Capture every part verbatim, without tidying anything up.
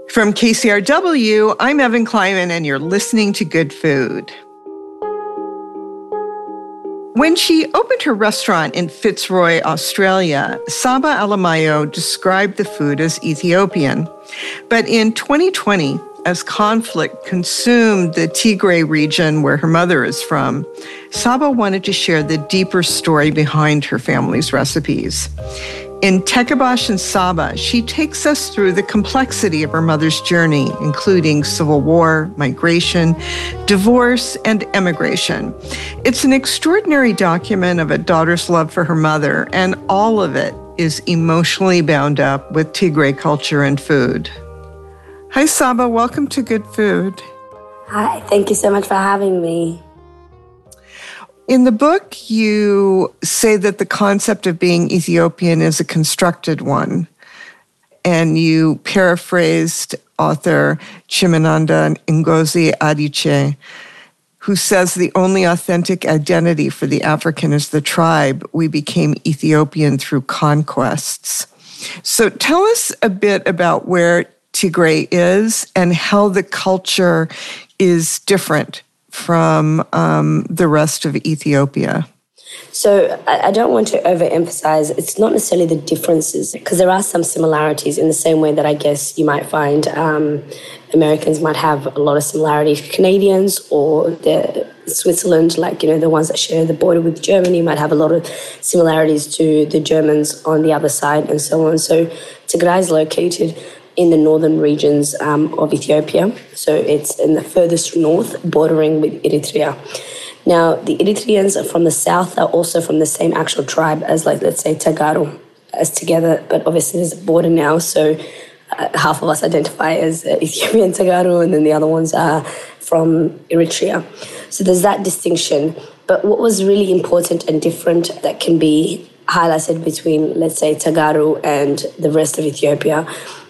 From K C R W, I'm Evan Kleiman, and you're listening to Good Food. When she opened her restaurant in Fitzroy, Australia, Saba Alamayo described the food as Ethiopian. But in twenty twenty, as conflict consumed the Tigray region where her mother is from, Saba wanted to share the deeper story behind her family's recipes. In Tekebash and Saba, she takes us through the complexity of her mother's journey, including civil war, migration, divorce, and emigration. It's an extraordinary document of a daughter's love for her mother, and all of it is emotionally bound up with Tigray culture and food. Hi, Saba. Welcome to Good Food. Hi. Thank you so much for having me. In the book, you say that the concept of being Ethiopian is a constructed one, and you paraphrased author Chimamanda Ngozi Adichie, who says the only authentic identity for the African is the tribe. We became Ethiopian through conquests. So tell us a bit about where Tigray is and how the culture is different from um, the rest of Ethiopia. So I, I don't want to overemphasize, it's not necessarily the differences, because there are some similarities in the same way that I guess you might find um, Americans might have a lot of similarities to Canadians, or the Switzerland, like, you know, the ones that share the border with Germany might have a lot of similarities to the Germans on the other side and so on. So Tigray is located in the northern regions um, of Ethiopia. So it's in the furthest north, bordering with Eritrea. Now, the Eritreans from the south are also from the same actual tribe as, like, let's say, Tagaru, as together, but obviously there's a border now, so uh, half of us identify as uh, Ethiopian Tagaru, and then the other ones are from Eritrea. So there's that distinction. But what was really important and different that can be highlighted between, let's say, Tagaru and the rest of Ethiopia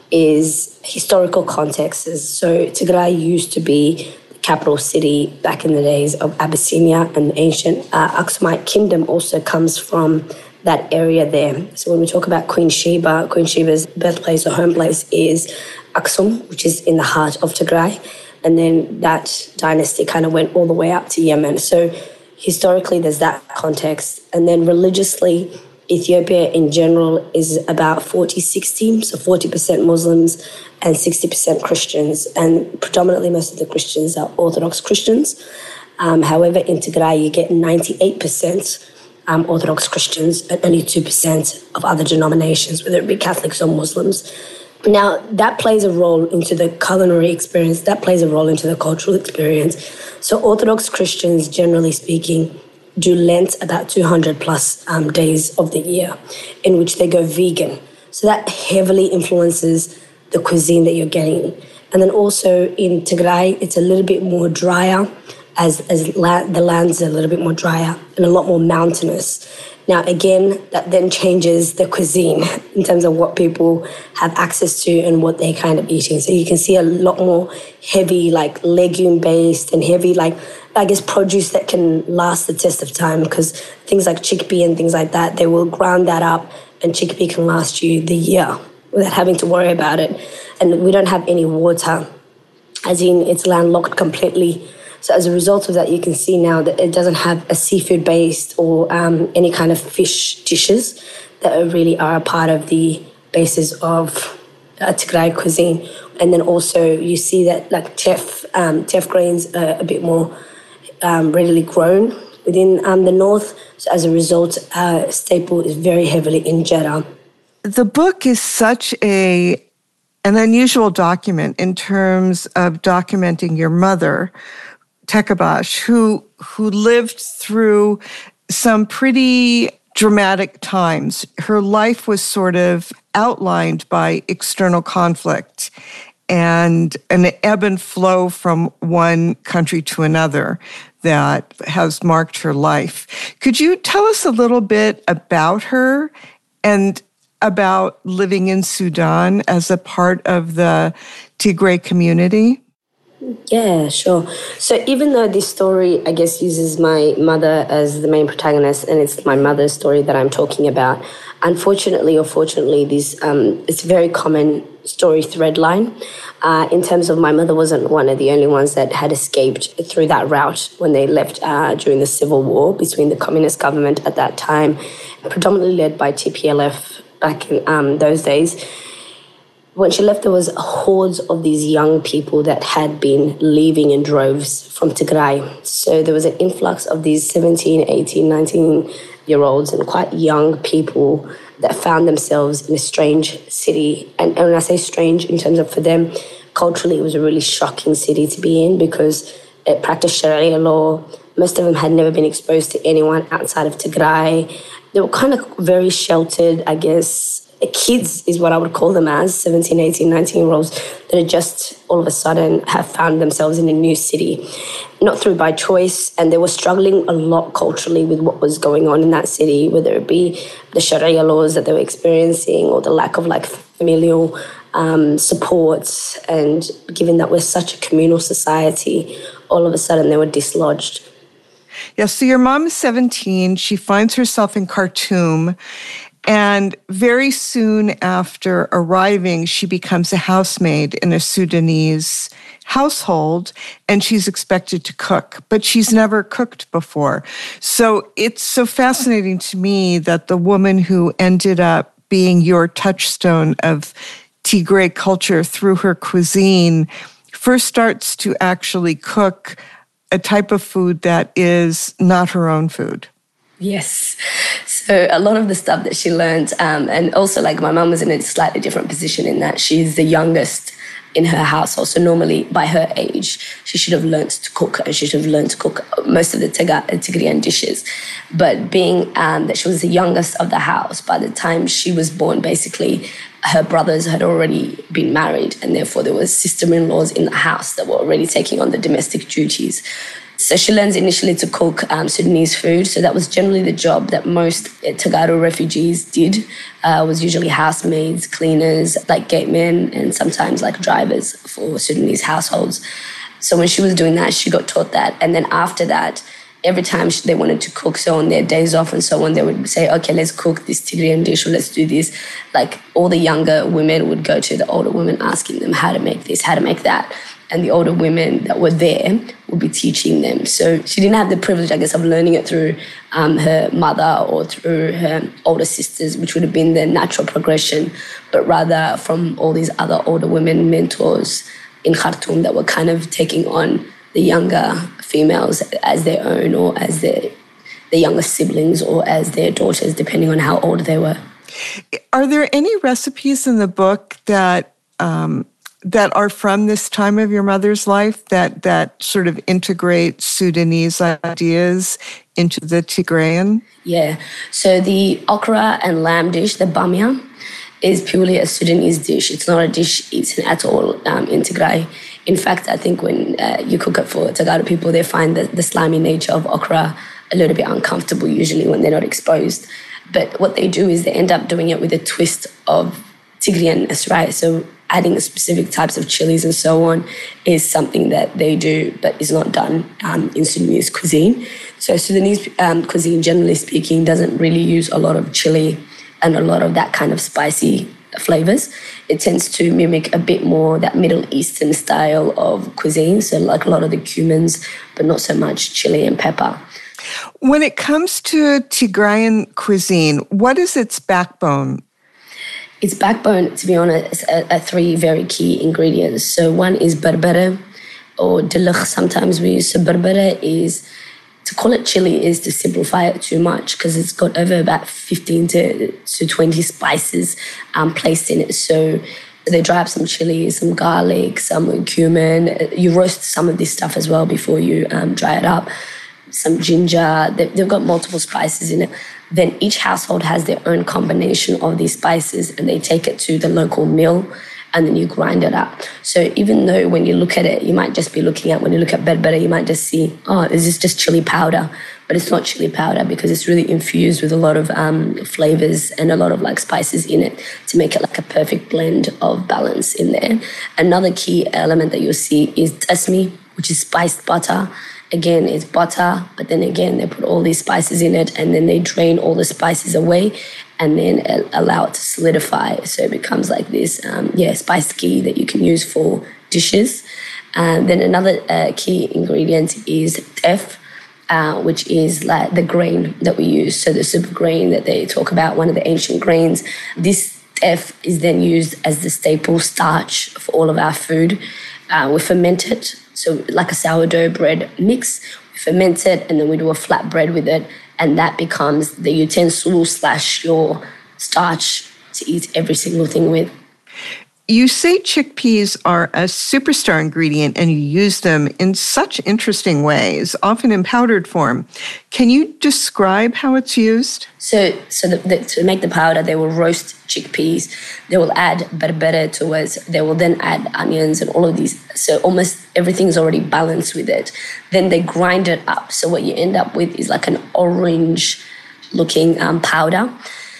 is historical contexts. So Tigray used to be the capital city back in the days of Abyssinia, and the ancient uh, Aksumite kingdom also comes from that area there. So when we talk about Queen Sheba, Queen Sheba's birthplace or home place is Aksum, which is in the heart of Tigray. And then that dynasty kind of went all the way up to Yemen. So historically, there's that context. And then religiously, Ethiopia in general is about forty sixty, so forty percent Muslims and sixty percent Christians. And predominantly most of the Christians are Orthodox Christians. Um, however, in Tigray, you get ninety-eight percent um, Orthodox Christians and only two percent of other denominations, whether it be Catholics or Muslims. Now, that plays a role into the culinary experience. That plays a role into the cultural experience. So Orthodox Christians, generally speaking, do Lent about two hundred plus um, days of the year, in which they go vegan. So that heavily influences the cuisine that you're getting. And then also in Tigray, it's a little bit more drier, as, as la- the land's a little bit more drier and a lot more mountainous. Now, again, that then changes the cuisine in terms of what people have access to and what they're kind of eating. So you can see a lot more heavy, like legume-based and heavy, like, I guess, produce that can last the test of time, because things like chickpea and things like that, they will ground that up, and chickpea can last you the year without having to worry about it. And we don't have any water, as in it's landlocked completely. So as a result of that, you can see now that it doesn't have a seafood-based or um, any kind of fish dishes that really are a part of the basis of uh, Tigray cuisine. And then also you see that like teff, um, teff grains are a bit more um, readily grown within um, the north. So as a result, uh, staple is very heavily injera. The book is such a an unusual document in terms of documenting your mother, Tekebash, who who lived through some pretty dramatic times. Her life was sort of outlined by external conflict and an ebb and flow from one country to another that has marked her life. Could you tell us a little bit about her and about living in Sudan as a part of the Tigray community? Yeah, sure. So even though this story, I guess, uses my mother as the main protagonist, and it's my mother's story that I'm talking about, unfortunately or fortunately, this um, it's very common story thread line. Uh, in terms of my mother wasn't one of the only ones that had escaped through that route when they left uh, during the civil war between the communist government at that time, predominantly led by T P L F back in um, those days. When she left, there was hordes of these young people that had been leaving in droves from Tigray. So there was an influx of these seventeen, eighteen, nineteen-year-olds and quite young people that found themselves in a strange city. And, and when I say strange, in terms of for them, culturally, it was a really shocking city to be in because it practiced Sharia law. Most of them had never been exposed to anyone outside of Tigray. They were kind of very sheltered, I guess. Kids is what I would call them as, seventeen, eighteen, nineteen-year-olds that had just all of a sudden have found themselves in a new city, not through by choice, and they were struggling a lot culturally with what was going on in that city, whether it be the Sharia laws that they were experiencing or the lack of like familial um, support. And given that we're such a communal society, all of a sudden they were dislodged. Yeah, so your mom is seventeen. She finds herself in Khartoum. And very soon after arriving, she becomes a housemaid in a Sudanese household, and she's expected to cook, but she's never cooked before. So it's so fascinating to me that the woman who ended up being your touchstone of Tigray culture through her cuisine first starts to actually cook a type of food that is not her own food. Yes. So a lot of the stuff that she learned, um, and also like my mum was in a slightly different position in that she's the youngest in her household. So normally by her age, she should have learned to cook and she should have learned to cook most of the Tigrian dishes. But being um, that she was the youngest of the house, by the time she was born, basically her brothers had already been married, and therefore there was sister-in-laws in the house that were already taking on the domestic duties. So she learns initially to cook um, Sudanese food. So that was generally the job that most Tagaro refugees did, uh, was usually housemaids, cleaners, like gatemen, and sometimes like drivers for Sudanese households. So when she was doing that, she got taught that. And then after that, every time they wanted to cook, so on their days off and so on, they would say, okay, let's cook this Tigrian dish or let's do this. Like all the younger women would go to the older women asking them how to make this, how to make that. And the older women that were there would be teaching them. So she didn't have the privilege, I guess, of learning it through um, her mother or through her older sisters, which would have been the natural progression, but rather from all these other older women mentors in Khartoum that were kind of taking on the younger females as their own or as their, their younger siblings or as their daughters, depending on how old they were. Are there any recipes in the book that... Um that are from this time of your mother's life that that sort of integrate Sudanese ideas into the Tigrayan? Yeah. So the okra and lamb dish, the bamia, is purely a Sudanese dish. It's not a dish eaten at all um, in Tigray. In fact, I think when uh, you cook it for Tagaro people, they find the, the slimy nature of okra a little bit uncomfortable usually when they're not exposed. But what they do is they end up doing it with a twist of Tigrianness, right? So adding specific types of chilies and so on is something that they do, but is not done um, in Sudanese cuisine. So Sudanese um, cuisine, generally speaking, doesn't really use a lot of chili and a lot of that kind of spicy flavors. It tends to mimic a bit more that Middle Eastern style of cuisine, so like a lot of the cumins, but not so much chili and pepper. When it comes to Tigrayan cuisine, what is its backbone? Its backbone, to be honest, are, are three very key ingredients. So one is berbere, or dilukh, sometimes we use. So berbere is, to call it chili is to simplify it too much because it's got over about fifteen to twenty spices um, placed in it. So they dry up some chili, some garlic, some cumin. You roast some of this stuff as well before you um, dry it up. Some ginger. They've got multiple spices in it. Then each household has their own combination of these spices and they take it to the local mill and then you grind it up. So even though when you look at it, you might just be looking at, when you look at berbere, you might just see, oh, is this just chili powder? But it's not chili powder because it's really infused with a lot of um, flavors and a lot of like spices in it to make it like a perfect blend of balance in there. Another key element that you'll see is tasmi, which is spiced butter. Again, it's butter, but then again, they put all these spices in it and then they drain all the spices away and then allow it to solidify. So it becomes like this, um, yeah, spice ghee that you can use for dishes. Um, then another uh, key ingredient is teff, uh, which is like the grain that we use. So the super grain that they talk about, one of the ancient grains. This teff is then used as the staple starch for all of our food. Uh, we ferment it, so like a sourdough bread mix. We ferment it, and then we do a flat bread with it, and that becomes the utensil slash your starch to eat every single thing with. You say chickpeas are a superstar ingredient and you use them in such interesting ways, often in powdered form. Can you describe how it's used? So so the, the, to make the powder, they will roast chickpeas. They will add berbere to it. They will then add onions and all of these. So almost everything's already balanced with it. Then they grind it up. So what you end up with is like an orange-looking um, powder.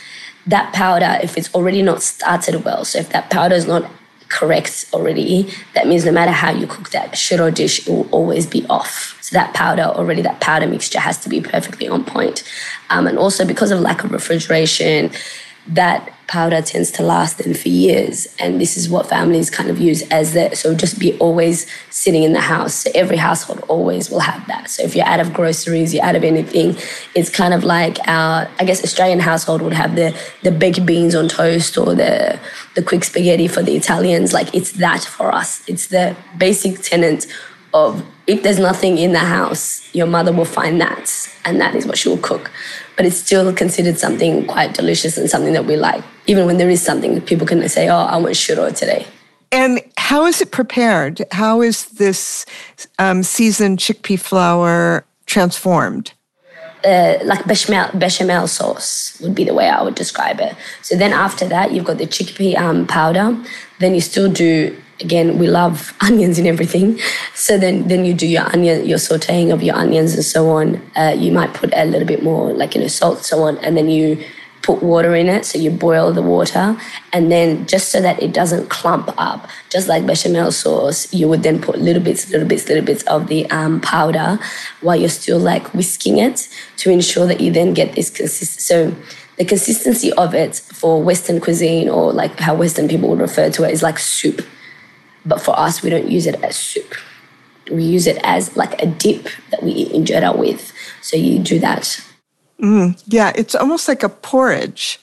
That powder, if it's already not started well, so if that powder is not correct already, that means no matter how you cook that shiro dish, it will always be off. So that powder already, that powder mixture has to be perfectly on point. Um, and also because of lack of refrigeration, that powder tends to last then for years. And this is what families kind of use as that. So just be always sitting in the house. So every household always will have that. So if you're out of groceries, you're out of anything, it's kind of like our, I guess, Australian household would have the, the baked beans on toast or the, the quick spaghetti for the Italians. Like it's that for us. It's the basic tenet of if there's nothing in the house, your mother will find that, and that is what she will cook. But it's still considered something quite delicious and something that we like. Even when there is something, people can say, oh, I want shiro today. And how is it prepared? How is this um, seasoned chickpea flour transformed? Uh, like bechamel, bechamel sauce would be the way I would describe it. So then after that, you've got the chickpea um, powder. Then you still do, again, we love onions and everything. So then, then you do your onion, your sauteing of your onions and so on. Uh, you might put a little bit more, like, you know, salt and so on. And then you put water in it. So you boil the water. And then just so that it doesn't clump up, just like bechamel sauce, you would then put little bits, little bits, little bits of the um, powder while you're still like whisking it to ensure that you then get this consist. So the consistency of it for Western cuisine, or like how Western people would refer to it, is like soup. But for us, we don't use it as soup. We use it as like a dip that we eat injera with. So you do that. Mm, yeah, it's almost like a porridge.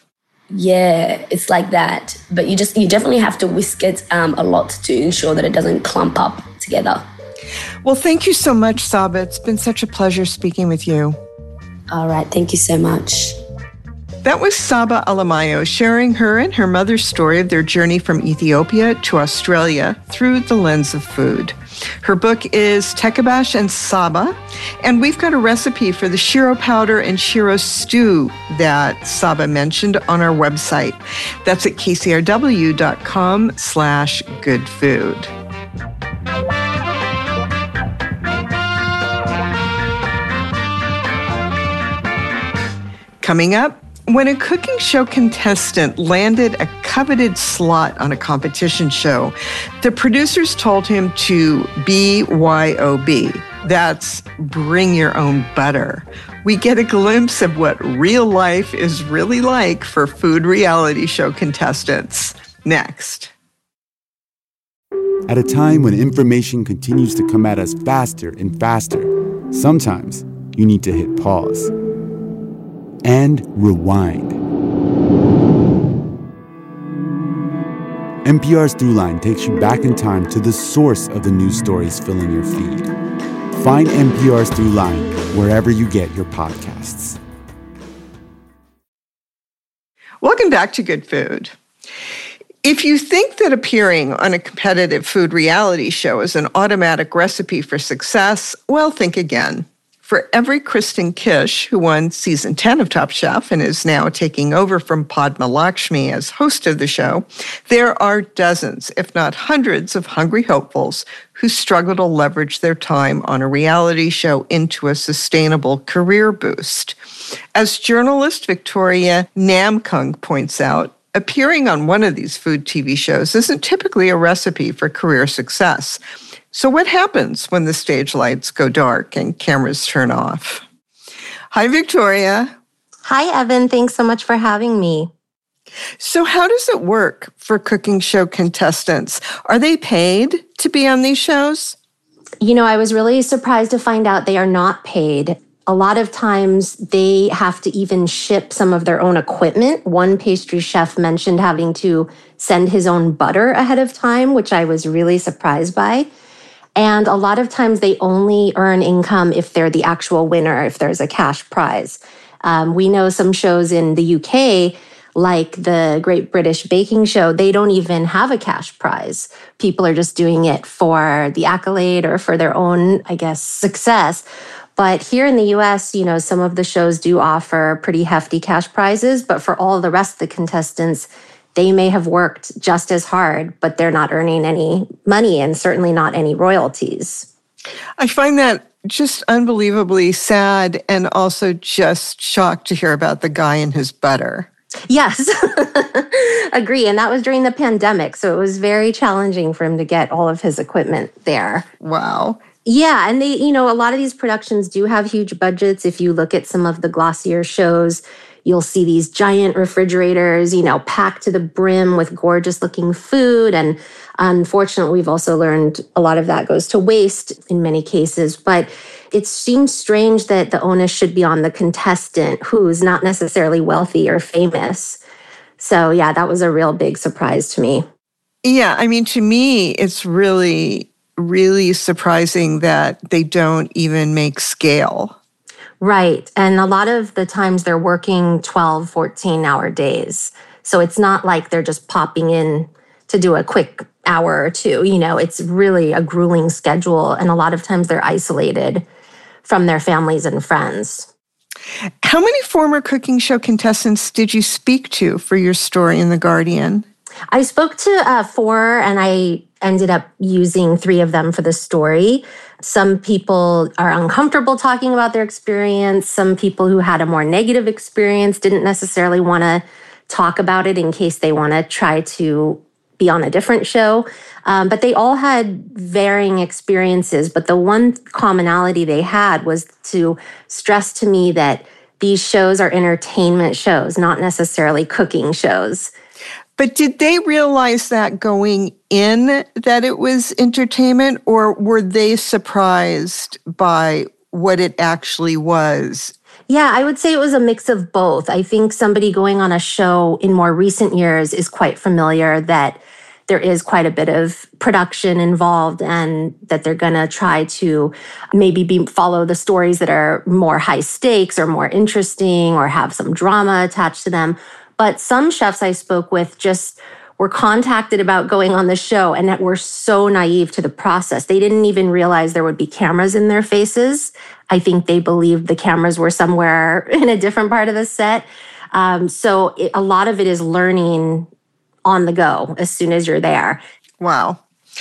Yeah, it's like that. But you just you definitely have to whisk it um, a lot to ensure that it doesn't clump up together. Well, thank you so much, Saba. It's been such a pleasure speaking with you. All right, thank you so much. That was Saba Alamayo sharing her and her mother's story of their journey from Ethiopia to Australia through the lens of food. Her book is Tekebash and Saba, and we've got a recipe for the shiro powder and shiro stew that Saba mentioned on our website. That's at kcrw.com slash good food. Coming up, when a cooking show contestant landed a coveted slot on a competition show, the producers told him to B Y O B. That's bring your own butter. We get a glimpse of what real life is really like for food reality show contestants. Next. At a time when information continues to come at us faster and faster, sometimes you need to hit pause and rewind. N P R's Throughline takes you back in time to the source of the news stories filling your feed. Find N P R's Throughline wherever you get your podcasts. Welcome back to Good Food. If you think that appearing on a competitive food reality show is an automatic recipe for success, well, think again. For every Kristen Kish, who won season ten of Top Chef and is now taking over from Padma Lakshmi as host of the show, there are dozens, if not hundreds, of hungry hopefuls who struggle to leverage their time on a reality show into a sustainable career boost. As journalist Victoria Namkung points out, appearing on one of these food T V shows isn't typically a recipe for career success. So what happens when the stage lights go dark and cameras turn off? Hi, Victoria. Hi, Evan. Thanks so much for having me. So how does it work for cooking show contestants? Are they paid to be on these shows? You know, I was really surprised to find out they are not paid. A lot of times they have to even ship some of their own equipment. One pastry chef mentioned having to send his own butter ahead of time, which I was really surprised by. And a lot of times they only earn income if they're the actual winner, if there's a cash prize. Um, we know some shows in the U K, like the Great British Baking Show, they don't even have a cash prize. People are just doing it for the accolade or for their own, I guess, success. But here in the U S, you know, some of the shows do offer pretty hefty cash prizes, but for all the rest of the contestants, they may have worked just as hard, but they're not earning any money and certainly not any royalties. I find that just unbelievably sad and also just shocked to hear about the guy and his butter. Yes, agree. And that was during the pandemic. So it was very challenging for him to get all of his equipment there. Wow. Yeah. And they, you know, a lot of these productions do have huge budgets. If you look at some of the glossier shows, you'll see these giant refrigerators, you know, packed to the brim with gorgeous looking food. And unfortunately, we've also learned a lot of that goes to waste in many cases. But it seems strange that the onus should be on the contestant who's not necessarily wealthy or famous. So yeah, that was a real big surprise to me. Yeah, I mean, to me, it's really, really surprising that they don't even make scale. Right. And a lot of the times they're working twelve, fourteen hour days. So it's not like they're just popping in to do a quick hour or two. You know, it's really a grueling schedule. And a lot of times they're isolated from their families and friends. How many former cooking show contestants did you speak to for your story in The Guardian? I spoke to uh, four, and I ended up using three of them for the story. Some people are uncomfortable talking about their experience. Some people who had a more negative experience didn't necessarily want to talk about it in case they want to try to be on a different show. Um, but they all had varying experiences. But the one commonality they had was to stress to me that these shows are entertainment shows, not necessarily cooking shows. But did they realize that going in that it was entertainment, or were they surprised by what it actually was? Yeah, I would say it was a mix of both. I think somebody going on a show in more recent years is quite familiar that there is quite a bit of production involved and that they're going to try to maybe be, follow the stories that are more high stakes or more interesting or have some drama attached to them. But some chefs I spoke with just were contacted about going on the show and that were so naive to the process. They didn't even realize there would be cameras in their faces. I think they believed the cameras were somewhere in a different part of the set. Um, so it, a lot of it is learning on the go as soon as you're there. Wow.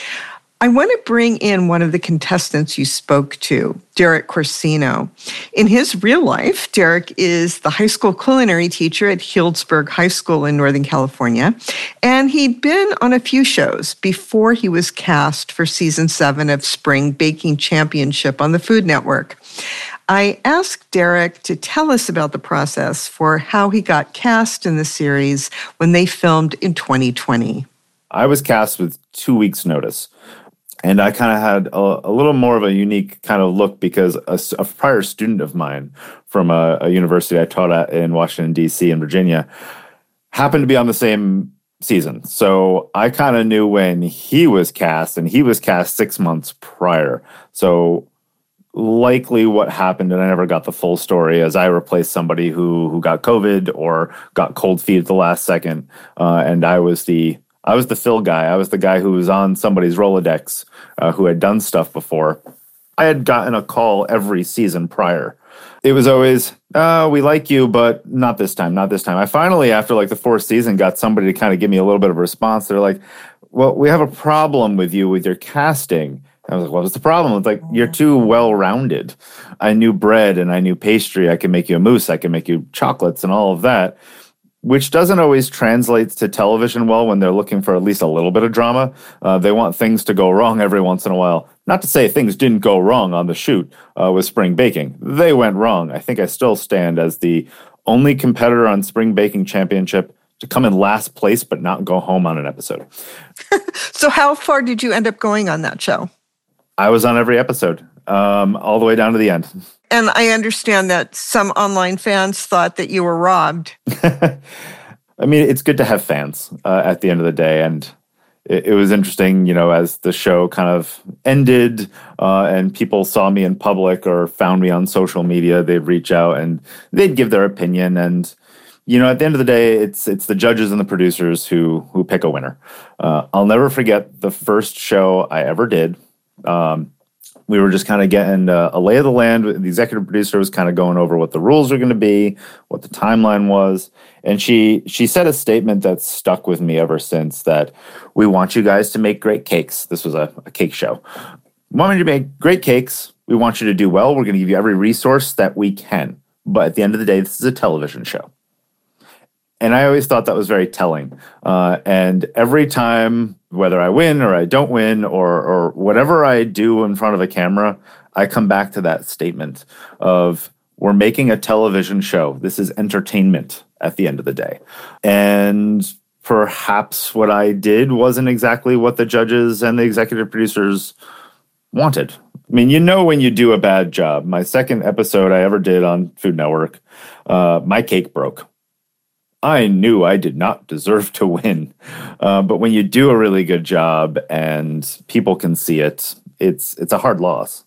I want to bring in one of the contestants you spoke to, Derek Corsino. In his real life, Derek is the high school culinary teacher at Healdsburg High School in Northern California, and he'd been on a few shows before he was cast for season seven of Spring Baking Championship on the Food Network. I asked Derek to tell us about the process for how he got cast in the series when they filmed in twenty twenty. I was cast with two weeks' notice. And I kind of had a, a little more of a unique kind of look because a, a prior student of mine from a, a university I taught at in Washington, D C and Virginia happened to be on the same season. So I kind of knew when he was cast, and he was cast six months prior. So likely what happened, and I never got the full story, as I replaced somebody who who got COVID or got cold feet at the last second. Uh, and I was the I was the fill guy. I was the guy who was on somebody's Rolodex, uh, who had done stuff before. I had gotten a call every season prior. It was always, oh, we like you, but not this time, not this time. I finally, after like the fourth season, got somebody to kind of give me a little bit of a response. They're like, well, we have a problem with you with your casting. I was like, what was the problem? It's like, you're too well-rounded. I knew bread and I knew pastry. I can make you a mousse. I can make you chocolates and all of that, which doesn't always translate to television well when they're looking for at least a little bit of drama. Uh, they want things to go wrong every once in a while. Not to say things didn't go wrong on the shoot uh, with Spring Baking. They went wrong. I think I still stand as the only competitor on Spring Baking Championship to come in last place but not go home on an episode. So how far did you end up going on that show? I was on every episode, um, all the way down to the end. And I understand that some online fans thought that you were robbed. I mean, it's good to have fans uh, at the end of the day. And it, it was interesting, you know, as the show kind of ended uh, and people saw me in public or found me on social media, they'd reach out and they'd give their opinion. And, you know, at the end of the day, it's it's the judges and the producers who who pick a winner. Uh, I'll never forget the first show I ever did. Um, we were just kind of getting uh, a lay of the land. The executive producer was kind of going over what the rules are going to be, what the timeline was. And she she said a statement that's stuck with me ever since, that we want you guys to make great cakes. This was a, a cake show. We want you to make great cakes. We want you to do well. We're going to give you every resource that we can. But at the end of the day, this is a television show. And I always thought that was very telling. Uh, and every time, whether I win or I don't win or or whatever I do in front of a camera, I come back to that statement of, we're making a television show. This is entertainment at the end of the day. And perhaps what I did wasn't exactly what the judges and the executive producers wanted. I mean, you know when you do a bad job. My second episode I ever did on Food Network, uh, my cake broke. I knew I did not deserve to win. Uh, but when you do a really good job and people can see it, it's it's a hard loss.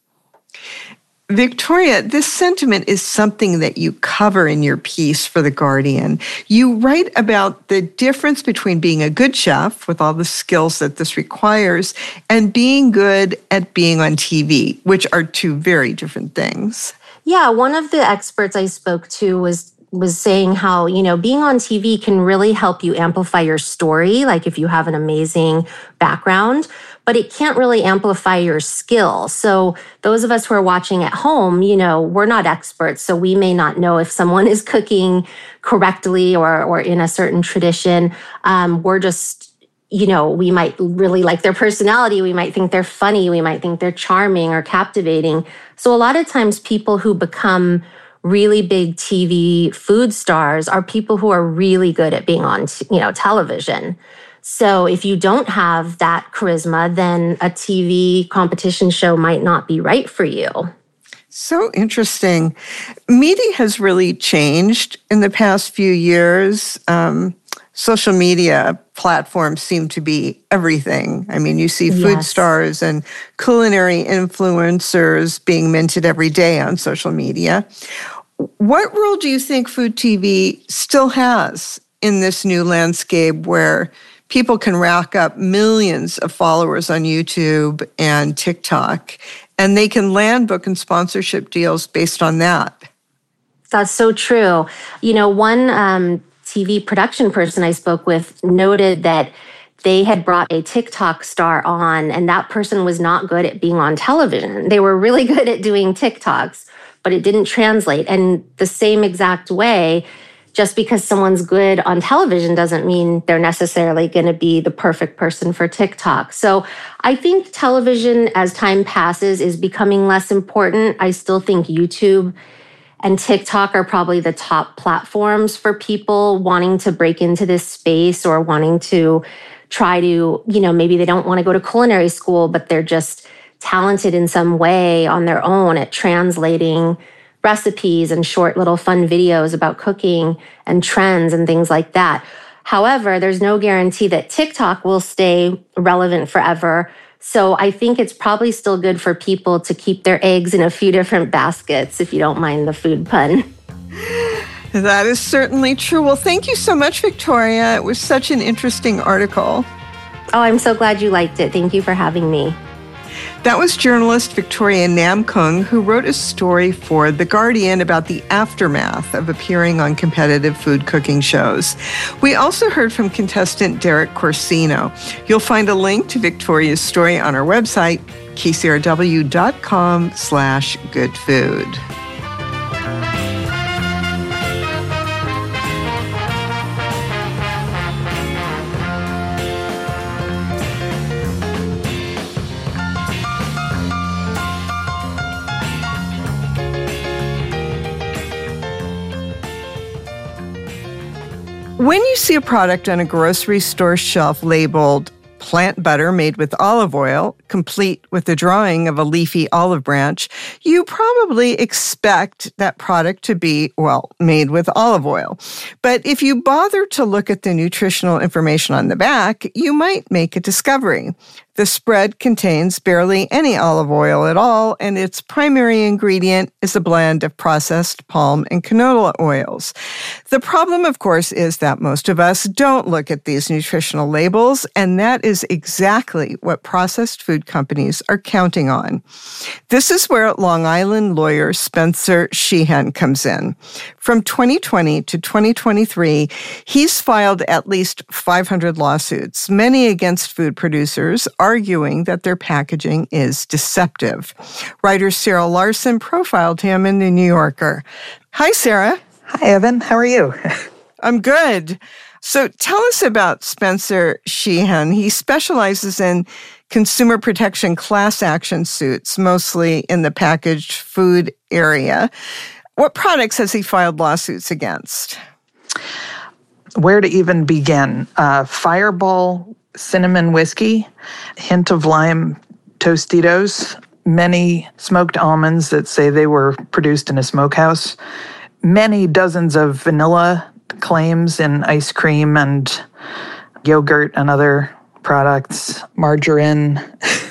Victoria, this sentiment is something that you cover in your piece for The Guardian. You write about the difference between being a good chef, with all the skills that this requires, and being good at being on T V, which are two very different things. Yeah, one of the experts I spoke to was was saying how, you know, being on T V can really help you amplify your story, like if you have an amazing background, but it can't really amplify your skill. So those of us who are watching at home, you know, we're not experts, so we may not know if someone is cooking correctly or or in a certain tradition. Um, we're just, you know, we might really like their personality. We might think they're funny. We might think they're charming or captivating. So a lot of times people who become really big T V food stars are people who are really good at being on, you know, television. So if you don't have that charisma, then a T V competition show might not be right for you. So interesting. Media has really changed in the past few years. Um, social media platforms seem to be everything. I mean, you see food yes. stars and culinary influencers being minted every day on social media. What role do you think food T V still has in this new landscape where people can rack up millions of followers on YouTube and TikTok, and they can land book and sponsorship deals based on that? That's so true. You know, one um, T V production person I spoke with noted that they had brought a TikTok star on, and that person was not good at being on television. They were really good at doing TikToks, but it didn't translate. And the same exact way, just because someone's good on television doesn't mean they're necessarily going to be the perfect person for TikTok. So I think television, as time passes, is becoming less important. I still think YouTube and TikTok are probably the top platforms for people wanting to break into this space or wanting to try to, you know, maybe they don't want to go to culinary school, but they're just talented in some way on their own at translating recipes and short little fun videos about cooking and trends and things like that. However, there's no guarantee that TikTok will stay relevant forever. So I think it's probably still good for people to keep their eggs in a few different baskets, if you don't mind the food pun. That is certainly true. Well, thank you so much, Victoria. It was such an interesting article. Oh, I'm so glad you liked it. Thank you for having me. That was journalist Victoria Nam-Kung, who wrote a story for The Guardian about the aftermath of appearing on competitive food cooking shows. We also heard from contestant Derek Corsino. You'll find a link to Victoria's story on our website, k c r w dot com slash good food. When you see a product on a grocery store shelf labeled plant butter made with olive oil, complete with the drawing of a leafy olive branch, you probably expect that product to be, well, made with olive oil. But if you bother to look at the nutritional information on the back, you might make a discovery. The spread contains barely any olive oil at all, and its primary ingredient is a blend of processed palm and canola oils. The problem, of course, is that most of us don't look at these nutritional labels, and that is exactly what processed food companies are counting on. This is where Long Island lawyer Spencer Sheehan comes in. From twenty twenty to twenty twenty-three, he's filed at least five hundred lawsuits, many against food producers, arguing that their packaging is deceptive. Writer Sarah Larson profiled him in The New Yorker. Hi, Sarah. Hi, Evan. How are you? I'm good. So tell us about Spencer Sheehan. He specializes in consumer protection class action suits, mostly in the packaged food area. What products has he filed lawsuits against? Where to even begin? Uh, Fireball cinnamon whiskey, hint of lime Tostitos, many smoked almonds that say they were produced in a smokehouse, many dozens of vanilla claims in ice cream and yogurt and other products, margarine.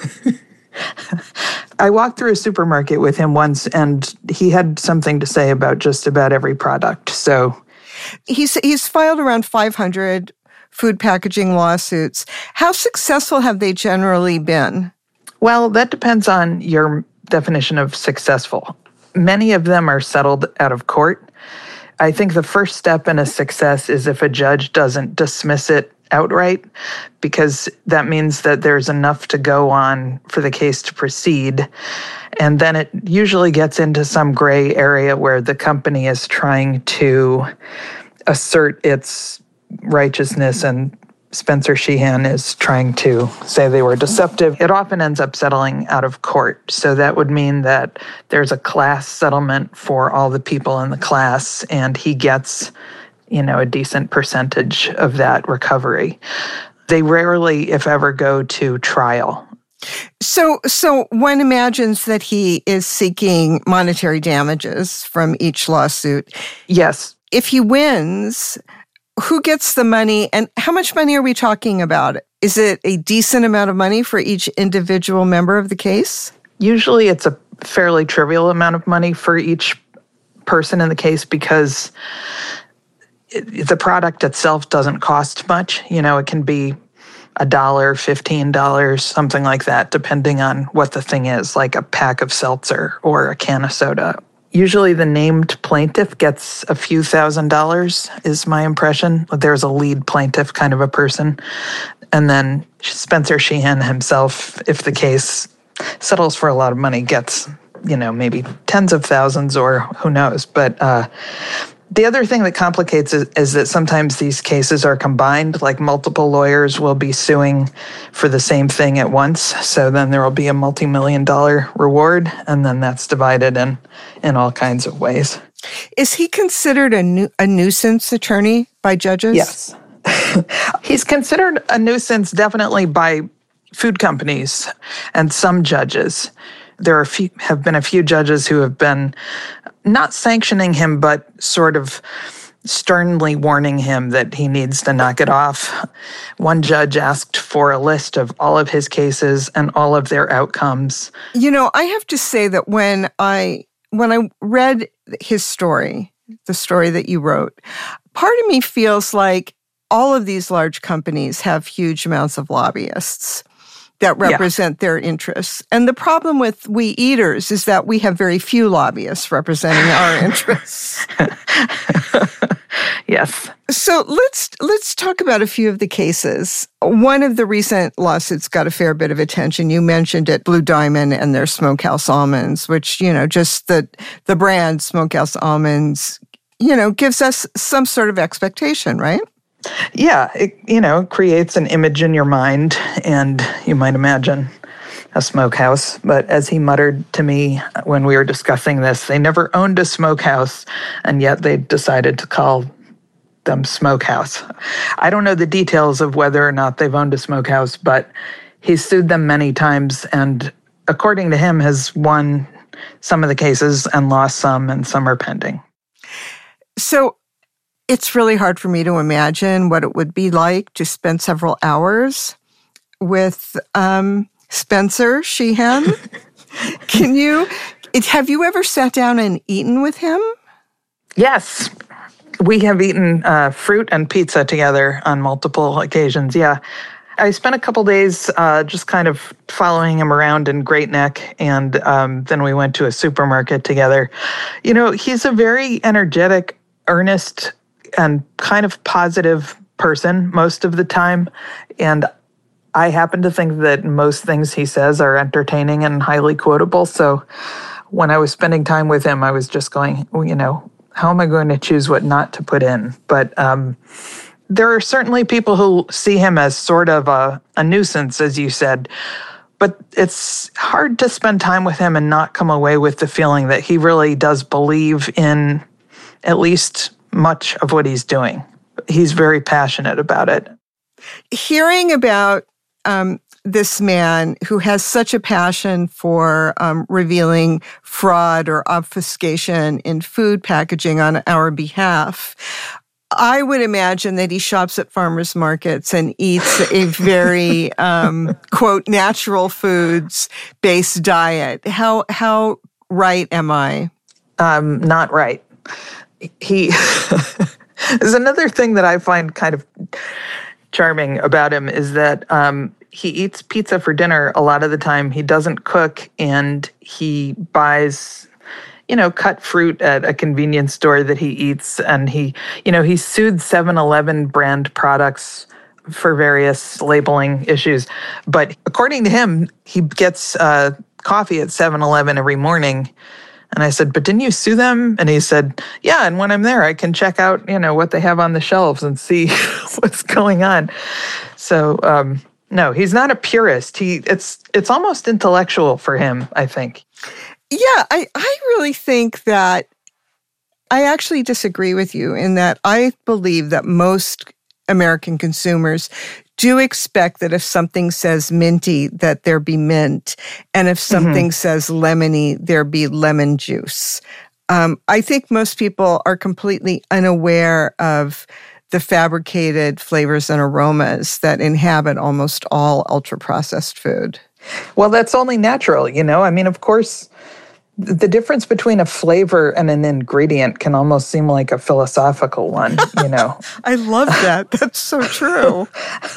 I walked through a supermarket with him once, and he had something to say about just about every product. So he's he's filed around five hundred food packaging lawsuits. How successful have they generally been? Well, that depends on your definition of successful. Many of them are settled out of court. I think the first step in a success is if a judge doesn't dismiss it outright, because that means that there's enough to go on for the case to proceed. And then it usually gets into some gray area where the company is trying to assert its righteousness, and Spencer Sheehan is trying to say they were deceptive. It often ends up settling out of court. So that would mean that there's a class settlement for all the people in the class, and he gets, you know, a decent percentage of that recovery. They rarely, if ever, go to trial. So, so one imagines that he is seeking monetary damages from each lawsuit. Yes. If he wins, who gets the money, and how much money are we talking about? Is it a decent amount of money for each individual member of the case? Usually it's a fairly trivial amount of money for each person in the case, because it, the product itself doesn't cost much. You know, it can be a dollar, fifteen dollars, something like that, depending on what the thing is, like a pack of seltzer or a can of soda. Usually the named plaintiff gets a few thousand dollars, is my impression. There's a lead plaintiff kind of a person. And then Spencer Sheehan himself, if the case settles for a lot of money, gets, you know, maybe tens of thousands or who knows. But uh, the other thing that complicates it is that sometimes these cases are combined, like multiple lawyers will be suing for the same thing at once. So then there will be a multi-million dollar reward, and then that's divided in, in all kinds of ways. Is he considered a, nu- a nuisance attorney by judges? Yes. He's considered a nuisance definitely by food companies and some judges. There are few, have been a few judges who have been not sanctioning him, but sort of sternly warning him that he needs to knock it off. One judge asked for a list of all of his cases and all of their outcomes. You know, I have to say that when I when I read his story, the story that you wrote, part of me feels like all of these large companies have huge amounts of lobbyists that represent yeah. their interests. And the problem with we eaters is that we have very few lobbyists representing our interests. Yes. So let's let's talk about a few of the cases. One of the recent lawsuits got a fair bit of attention. You mentioned it, Blue Diamond and their Smokehouse Almonds, which, you know, just the the brand Smokehouse Almonds, you know, gives us some sort of expectation, right? Yeah, it, you know, creates an image in your mind, and you might imagine a smokehouse. But as he muttered to me when we were discussing this, they never owned a smokehouse, and yet they decided to call them smokehouse. I don't know the details of whether or not they've owned a smokehouse, but he's sued them many times and, according to him, has won some of the cases and lost some, and some are pending. So it's really hard for me to imagine what it would be like to spend several hours with um, Spencer Sheehan. Can you, have you ever sat down and eaten with him? Yes. We have eaten uh, fruit and pizza together on multiple occasions, yeah. I spent a couple days uh, just kind of following him around in Great Neck, and um, then we went to a supermarket together. You know, he's a very energetic, earnest, and kind of positive person most of the time, and I happen to think that most things he says are entertaining and highly quotable, so when I was spending time with him, I was just going, well, you know, how am I going to choose what not to put in? But um, there are certainly people who see him as sort of a, a nuisance, as you said. But it's hard to spend time with him and not come away with the feeling that he really does believe in at least much of what he's doing. He's very passionate about it. Hearing about um, this man who has such a passion for um, revealing fraud or obfuscation in food packaging on our behalf, I would imagine that he shops at farmers markets and eats a very, um, quote, natural foods-based diet. How how right am I? Um, not right. He there's another thing that I find kind of charming about him is that um, he eats pizza for dinner a lot of the time. He doesn't cook, and he buys, you know, cut fruit at a convenience store that he eats. And he, you know, he sued seven eleven brand products for various labeling issues. But according to him, he gets uh, coffee at seven eleven every morning. And I said, but didn't you sue them? And he said, yeah, and when I'm there, I can check out, you know, what they have on the shelves and see what's going on. So, um, no, he's not a purist. He, it's, it's almost intellectual for him, I think. Yeah, I, I really think that I actually disagree with you in that I believe that most American consumers do expect that if something says minty, that there be mint, and if something mm-hmm. says lemony, there be lemon juice. Um, I think most people are completely unaware of the fabricated flavors and aromas that inhabit almost all ultra-processed food. Well, that's only natural, you know? I mean, of course, the difference between a flavor and an ingredient can almost seem like a philosophical one, you know. I love that. That's so true.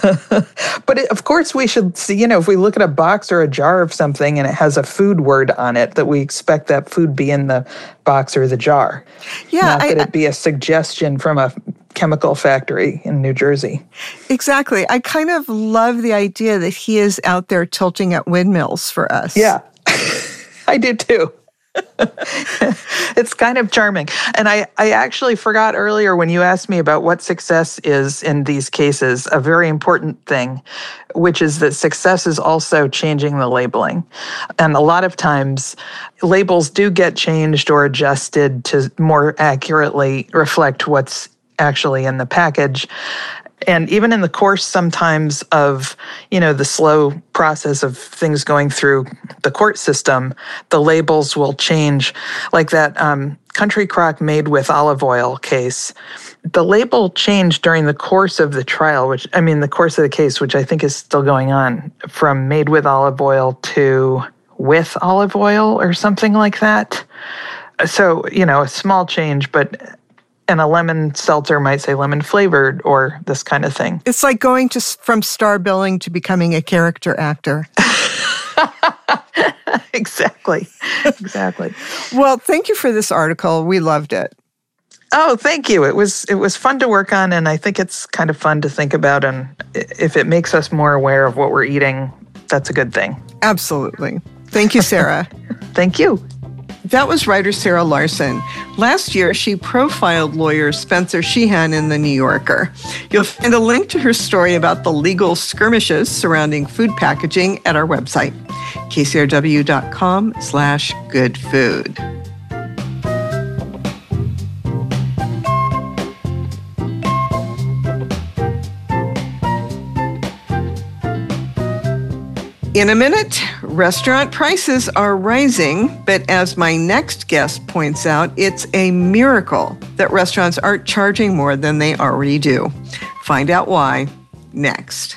But it, of course we should see, you know, if we look at a box or a jar of something and it has a food word on it, that we expect that food be in the box or the jar. Yeah, Not I, that it be a suggestion from a chemical factory in New Jersey. Exactly. I kind of love the idea that he is out there tilting at windmills for us. Yeah, I do too. It's kind of charming. And I, I actually forgot earlier when you asked me about what success is in these cases, a very important thing, which is that success is also changing the labeling. And a lot of times, labels do get changed or adjusted to more accurately reflect what's actually in the package. And even in the course sometimes of, you know, the slow process of things going through the court system, the labels will change. Like that um, Country Crock made with olive oil case, the label changed during the course of the trial, which, I mean, the course of the case, which I think is still going on, from made with olive oil to with olive oil or something like that. So, you know, a small change, but... And a lemon seltzer might say lemon flavored or this kind of thing. It's like going to from star billing to becoming a character actor. Exactly. Exactly. Well, thank you for this article. We loved it. Oh, thank you. It was it was fun to work on, and I think it's kind of fun to think about. And if it makes us more aware of what we're eating, that's a good thing. Absolutely. Thank you, Sarah. Thank you. That was writer Sarah Larson. Last year, she profiled lawyer Spencer Sheehan in The New Yorker. You'll find a link to her story about the legal skirmishes surrounding food packaging at our website, kcrw.com slash good food. In a minute, restaurant prices are rising, but as my next guest points out, it's a miracle that restaurants aren't charging more than they already do. Find out why next.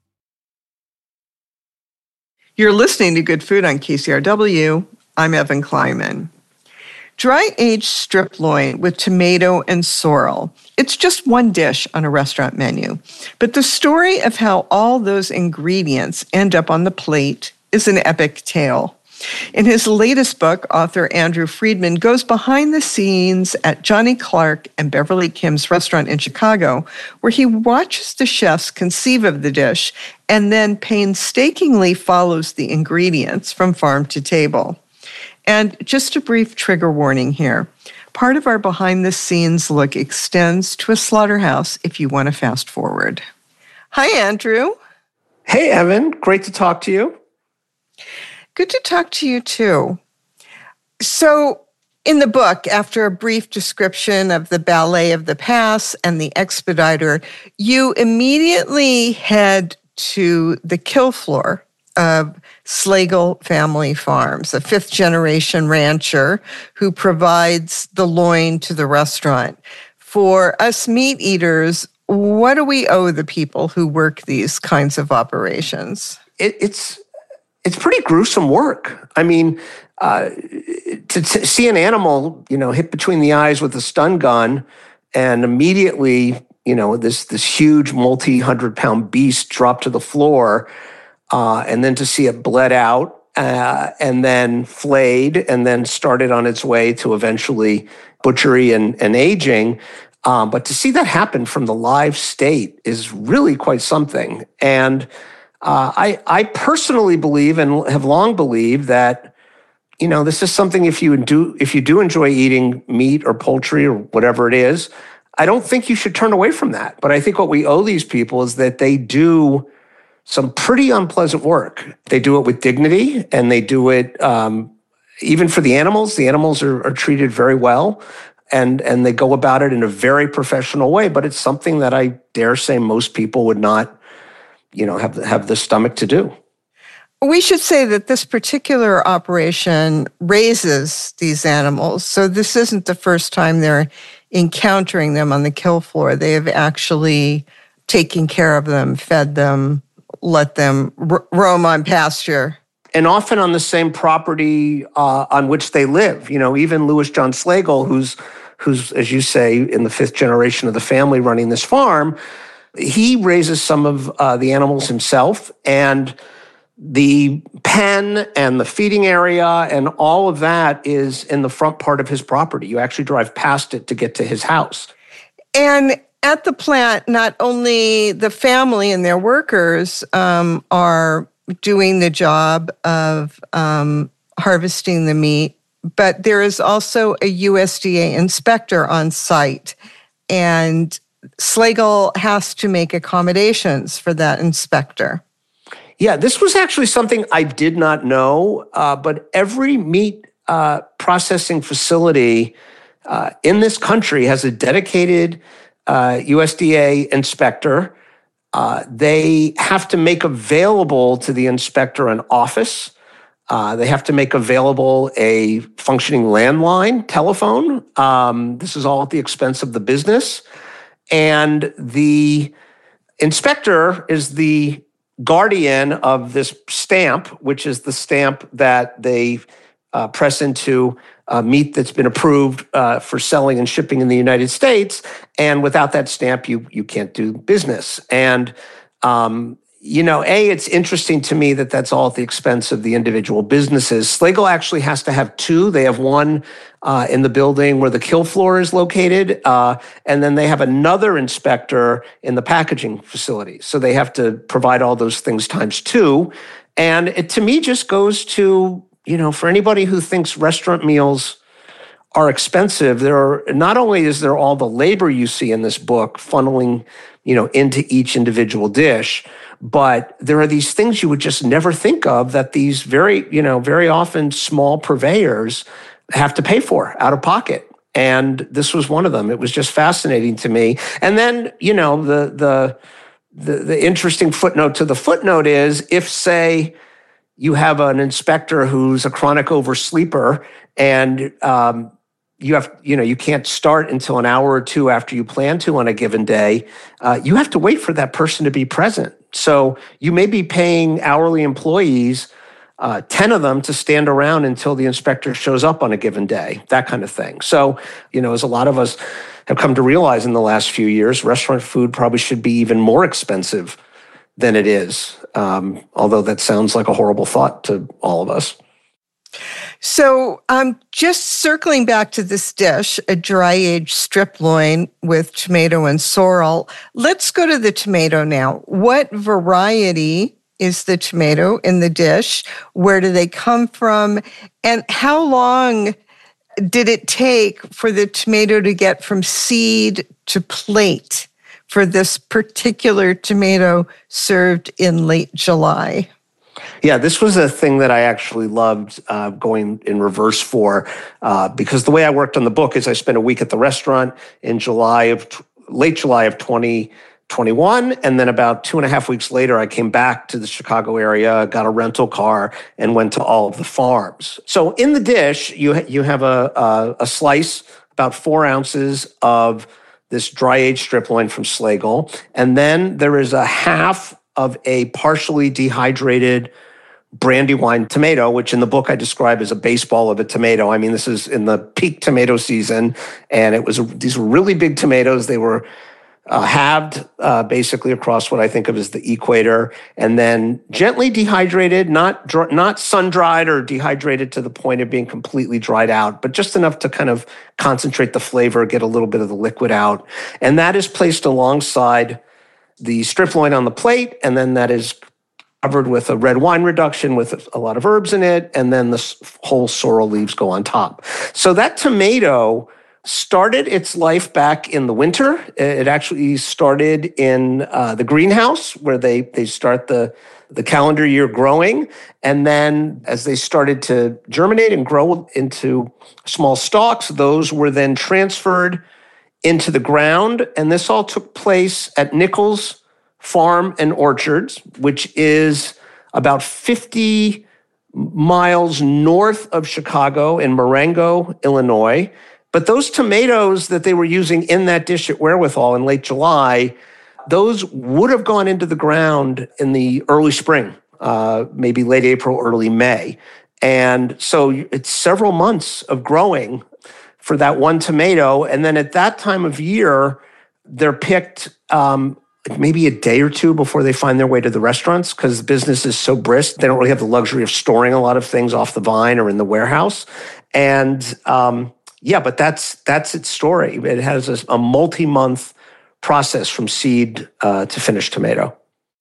You're listening to Good Food on K C R W. I'm Evan Kleiman. Dry-aged strip loin with tomato and sorrel. It's just one dish on a restaurant menu. But the story of how all those ingredients end up on the plate is an epic tale. In his latest book, author Andrew Friedman goes behind the scenes at Johnny Clark and Beverly Kim's restaurant in Chicago, where he watches the chefs conceive of the dish and then painstakingly follows the ingredients from farm to table. And just a brief trigger warning here. Part of our behind-the-scenes look extends to a slaughterhouse if you want to fast forward. Hi, Andrew. Hey, Evan. Great to talk to you. Good to talk to you, too. So, in the book, after a brief description of the Ballet of the Pass and the Expediter, you immediately head to the kill floor of Slagle Family Farms, a fifth-generation rancher who provides the loin to the restaurant. For us meat eaters, what do we owe the people who work these kinds of operations? It, it's it's pretty gruesome work. I mean, uh, to, to see an animal, you know, hit between the eyes with a stun gun, and immediately, you know, this this huge multi-hundred-pound beast drop to the floor. Uh, and then to see it bled out uh, and then flayed and then started on its way to eventually butchery and, and aging. Um, but to see that happen from the live state is really quite something. And uh, I, I personally believe and have long believed that, you know, this is something if you do, if you do enjoy eating meat or poultry or whatever it is, I don't think you should turn away from that. But I think what we owe these people is that they do some pretty unpleasant work. They do it with dignity, and they do it um, even for the animals. The animals are, are treated very well, and, and they go about it in a very professional way. But it's something that I dare say most people would not, you know, have have the stomach to do. We should say that this particular operation raises these animals, so this isn't the first time they're encountering them on the kill floor. They have actually taken care of them, fed them, let them ro- roam on pasture. And often on the same property uh, on which they live. You know, even Louis John Slagle, who's, who's, as you say, in the fifth generation of the family running this farm, he raises some of uh, the animals himself. And the pen and the feeding area and all of that is in the front part of his property. You actually drive past it to get to his house. And at the plant, not only the family and their workers um, are doing the job of um, harvesting the meat, but there is also a U S D A inspector on site. And Slagle has to make accommodations for that inspector. Yeah, this was actually something I did not know, uh, but every meat uh, processing facility uh, in this country has a dedicated Uh, U S D A inspector. Uh, they have to make available to the inspector an office. Uh, they have to make available a functioning landline telephone. Um, this is all at the expense of the business. And the inspector is the guardian of this stamp, which is the stamp that they uh, press into Uh, meat that's been approved uh, for selling and shipping in the United States. And without that stamp, you you can't do business. And, um, you know, A, it's interesting to me that that's all at the expense of the individual businesses. Slagle actually has to have two. They have one uh, in the building where the kill floor is located, uh, and then they have another inspector in the packaging facility. So they have to provide all those things times two. And it, to me, just goes to, you know, for anybody who thinks restaurant meals are expensive, there are, not only is there all the labor you see in this book funneling, you know, into each individual dish, but there are these things you would just never think of that these very, you know, very often small purveyors have to pay for out of pocket. And this was one of them. It was just fascinating to me. And then, you know, the the the, the interesting footnote to the footnote is if, say, you have an inspector who's a chronic oversleeper, and um, you have, you know, you can't start until an hour or two after you plan to on a given day. Uh, you have to wait for that person to be present. So you may be paying hourly employees, uh, ten of them, to stand around until the inspector shows up on a given day, that kind of thing. So, you know, as a lot of us have come to realize in the last few years, restaurant food probably should be even more expensive than it is, um, although that sounds like a horrible thought to all of us. So um, just circling back to this dish, a dry-aged strip loin with tomato and sorrel, let's go to the tomato now. What variety is the tomato in the dish? Where do they come from? And how long did it take for the tomato to get from seed to plate for this particular tomato served in late July? Yeah, this was a thing that I actually loved uh, going in reverse for, uh, because the way I worked on the book is I spent a week at the restaurant in July of late July of twenty twenty-one, and then about two and a half weeks later, I came back to the Chicago area, got a rental car, and went to all of the farms. So in the dish, you ha- you have a, a a slice, about four ounces of this dry-aged strip loin from Schlegel, and then there is a half of a partially dehydrated Brandywine tomato, which in the book I describe as a baseball of a tomato. I mean, this is in the peak tomato season, and it was these were really big tomatoes. They were uh, halved uh, basically across what I think of as the equator, and then gently dehydrated, not dr- not sun-dried or dehydrated to the point of being completely dried out, but just enough to kind of concentrate the flavor, get a little bit of the liquid out. And that is placed alongside the strip loin on the plate, and then that is covered with a red wine reduction with a lot of herbs in it, and then the whole sorrel leaves go on top. So that tomato started its life back in the winter. It actually started in uh, the greenhouse where they they start the the calendar year growing, and then as they started to germinate and grow into small stalks, those were then transferred into the ground, and this all took place at Nichols Farm and Orchards, which is about fifty miles north of Chicago in Marengo, Illinois. But those tomatoes that they were using in that dish at Wherewithal in late July, those would have gone into the ground in the early spring, uh, maybe late April, early May. And so it's several months of growing for that one tomato. And then at that time of year, they're picked um, maybe a day or two before they find their way to the restaurants, because the business is so brisk. They don't really have the luxury of storing a lot of things off the vine or in the warehouse. And um, yeah, but that's that's its story. It has a, a multi-month process from seed uh, to finished tomato.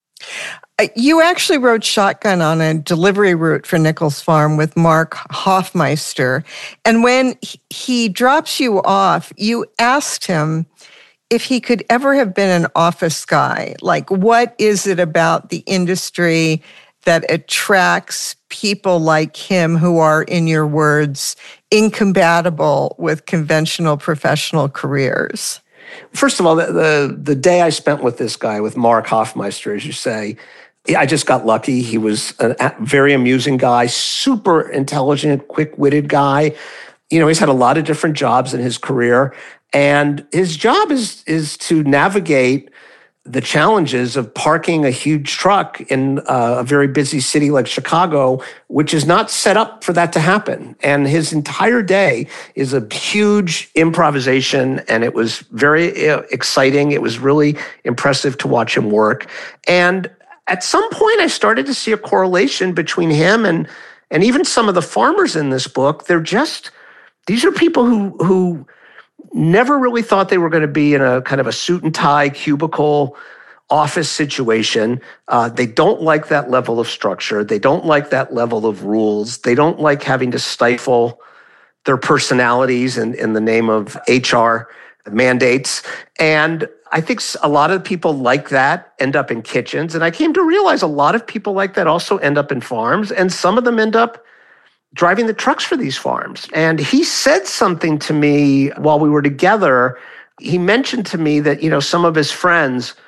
You actually rode shotgun on a delivery route for Nichols Farm with Mark Hoffmeister. And when he drops you off, you asked him if he could ever have been an office guy. Like, what is it about the industry that attracts people like him who are, in your words, incompatible with conventional professional careers? First of all, the, the, the day I spent with this guy, with Mark Hoffmeister, as you say, I just got lucky. He was a very amusing guy, super intelligent, quick-witted guy. You know, he's had a lot of different jobs in his career, and his job is is to navigate the challenges of parking a huge truck in a very busy city like Chicago, which is not set up for that to happen. And his entire day is a huge improvisation, and it was very exciting. It was really impressive to watch him work. And at some point, I started to see a correlation between him and and even some of the farmers in this book. They're just, these are people who who never really thought they were going to be in a kind of a suit and tie cubicle office situation. Uh, they don't like that level of structure. They don't like that level of rules. They don't like having to stifle their personalities in, in the name of H R mandates. And I think a lot of people like that end up in kitchens. And I came to realize a lot of people like that also end up in farms. And some of them end up driving the trucks for these farms. And he said something to me while we were together. He mentioned to me that, you know, some of his friends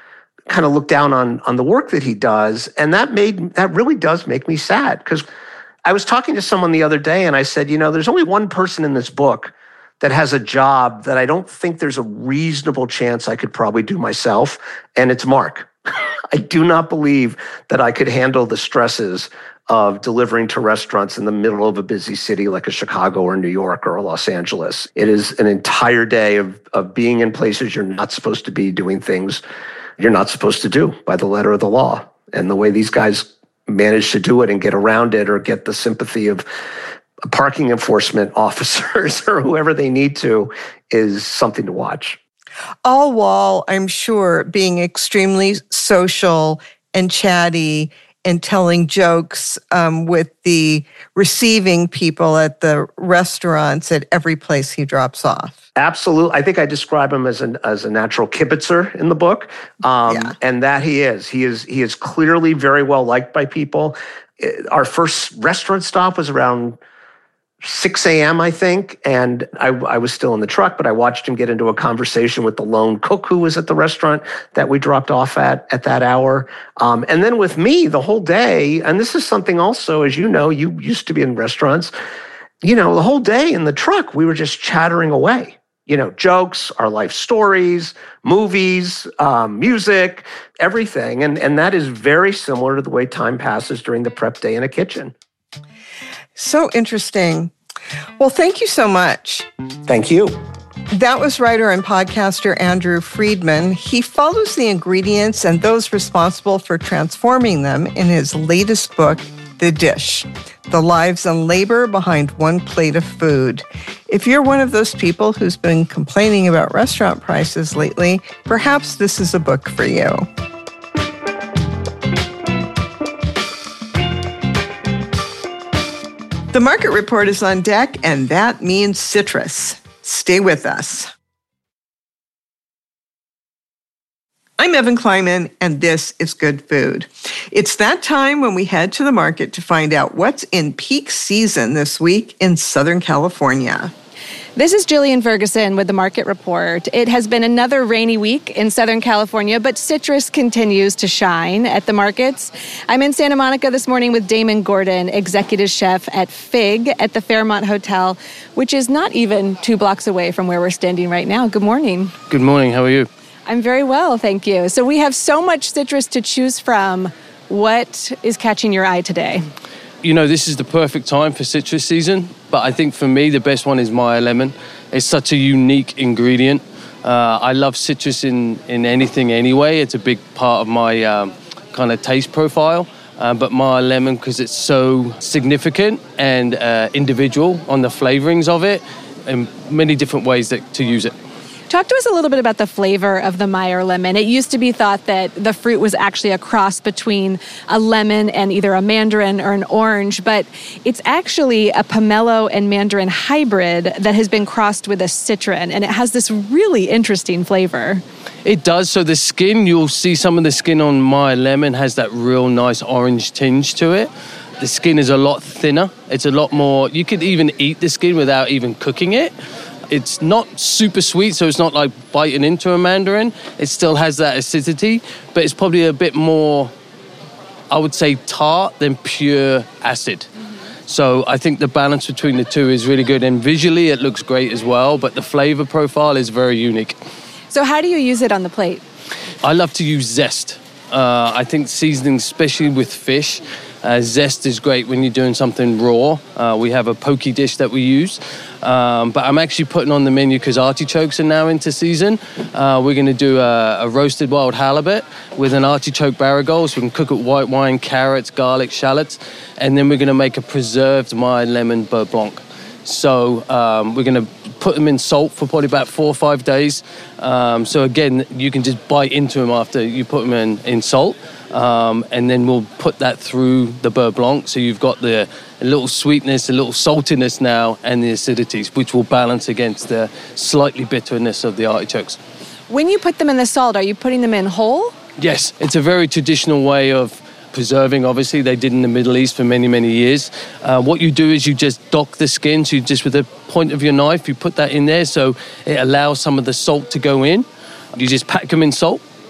kind of look down on, on the work that he does. And that made that really does make me sad, because I was talking to someone the other day and I said, you know, there's only one person in this book that has a job that I don't think there's a reasonable chance I could probably do myself, and it's Mark. I do not believe that I could handle the stresses of delivering to restaurants in the middle of a busy city like a Chicago or New York or Los Angeles. It is an entire day of, of being in places you're not supposed to be, doing things you're not supposed to do by the letter of the law. And the way these guys manage to do it and get around it, or get the sympathy of parking enforcement officers or whoever they need to, is something to watch. All while, I'm sure, being extremely social and chatty and telling jokes um, with the receiving people at the restaurants at every place he drops off. Absolutely. I think I describe him as, an, as a natural kibitzer in the book. Um, yeah. And that he is. He is. He is clearly very well liked by people. Our first restaurant stop was around six a.m., I think, and I, I was still in the truck, but I watched him get into a conversation with the lone cook who was at the restaurant that we dropped off at at that hour. Um, and then with me the whole day, and this is something also, as you know, you used to be in restaurants, you know, the whole day in the truck, we were just chattering away. You know, jokes, our life stories, movies, um, music, everything. And, and that is very similar to the way time passes during the prep day in a kitchen. So interesting. Well, thank you so much. Thank you. That was writer and podcaster Andrew Friedman. He follows the ingredients and those responsible for transforming them in his latest book, The Dish: The Lives and Labor Behind One Plate of Food. If you're one of those people who's been complaining about restaurant prices lately, perhaps this is a book for you. The Market Report is on deck, and that means citrus. Stay with us. I'm Evan Kleiman, and this is Good Food. It's that time when we head to the market to find out what's in peak season this week in Southern California. This is Jillian Ferguson with the Market Report. It has been another rainy week in Southern California, but citrus continues to shine at the markets. I'm in Santa Monica this morning with Damon Gordon, executive chef at Fig at the Fairmont Hotel, which is not even two blocks away from where we're standing right now. Good morning. Good morning. How are you? I'm very well, thank you. So we have so much citrus to choose from. What is catching your eye today? You know, this is the perfect time for citrus season, but I think for me, the best one is Meyer lemon. It's such a unique ingredient. Uh, I love citrus in, in anything anyway. It's a big part of my um, kind of taste profile. Uh, but Meyer lemon, because it's so significant and uh, individual on the flavorings of it, and many different ways that, to use it. Talk to us a little bit about the flavor of the Meyer lemon. It used to be thought that the fruit was actually a cross between a lemon and either a mandarin or an orange, but it's actually a pomelo and mandarin hybrid that has been crossed with a citron, and it has this really interesting flavor. It does. So the skin, you'll see some of the skin on Meyer lemon has that real nice orange tinge to it. The skin is a lot thinner. It's a lot more, you could even eat the skin without even cooking it. It's not super sweet, so it's not like biting into a mandarin. It still has that acidity, but it's probably a bit more, I would say, tart than pure acid. Mm-hmm. So I think the balance between the two is really good, and visually it looks great as well, but the flavor profile is very unique. So how do you use it on the plate? I love to use zest. Uh, I think seasoning, especially with fish, Uh, zest is great when you're doing something raw. Uh, we have a poke dish that we use. Um, but I'm actually putting on the menu because artichokes are now into season. Uh, we're going to do a, a roasted wild halibut with an artichoke barigol. So we can cook it with white wine, carrots, garlic, shallots. And then we're going to make a preserved Meyer lemon beurre blanc. So um, we're going to put them in salt for probably about four or five days. Um, so again, you can just bite into them after you put them in, in salt. Um, and then we'll put that through the beurre blanc. So you've got the a little sweetness, a little saltiness now, and the acidities, which will balance against the slightly bitterness of the artichokes. When you put them in the salt, are you putting them in whole? Yes, it's a very traditional way of preserving. Obviously, they did in the Middle East for many, many years. Uh, what you do is you just dock the skin. So you just, with the point of your knife, you put that in there. So it allows some of the salt to go in. You just pack them in salt.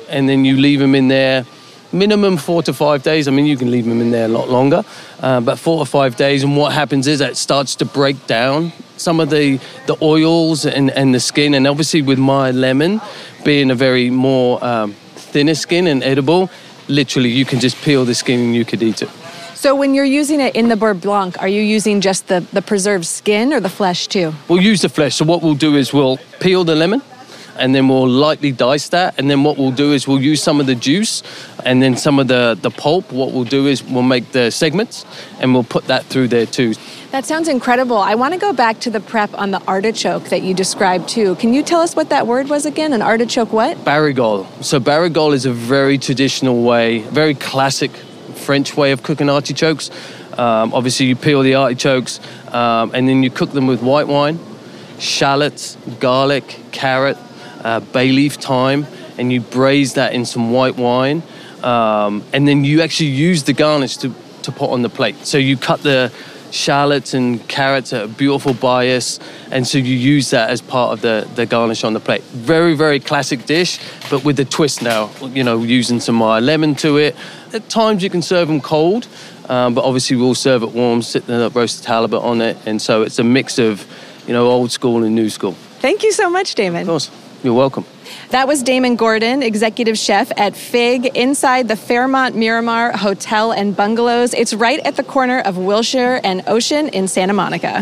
and then you leave them in there minimum four to five days. I mean, you can leave them in there a lot longer, uh, but four or five days. And what happens is that it starts to break down some of the, the oils and, and the skin. And obviously with my lemon being a very more um, thinner skin and edible, literally you can just peel the skin and you could eat it. So when you're using it in the Beurre Blanc, are you using just the, the preserved skin or the flesh too? We'll use the flesh. So what we'll do is we'll peel the lemon, and then we'll lightly dice that. And then what we'll do is we'll use some of the juice and then some of the, the pulp. What we'll do is we'll make the segments and we'll put that through there too. That sounds incredible. I want to go back to the prep on the artichoke that you described too. Can you tell us what that word was again? An artichoke what? Barigole. So barigole is a very traditional way, very classic French way of cooking artichokes. Um, obviously you peel the artichokes um, and then you cook them with white wine, shallots, garlic, carrot, Uh, bay leaf, thyme, and you braise that in some white wine, um, and then you actually use the garnish to, to put on the plate. So you cut the shallots and carrots at a beautiful bias, and so you use that as part of the, the garnish on the plate. Very, very classic dish, but with a twist now, you know, using some uh, lemon to it. At times you can serve them cold, um, but obviously we'll serve it warm, sit the roasted halibut on it, and so it's a mix of, you know, old school and new school. Thank you so much, Damon. Of course. You're welcome. That was Damon Gordon, executive chef at Fig, inside the Fairmont Miramar Hotel and Bungalows. It's right at the corner of Wilshire and Ocean in Santa Monica.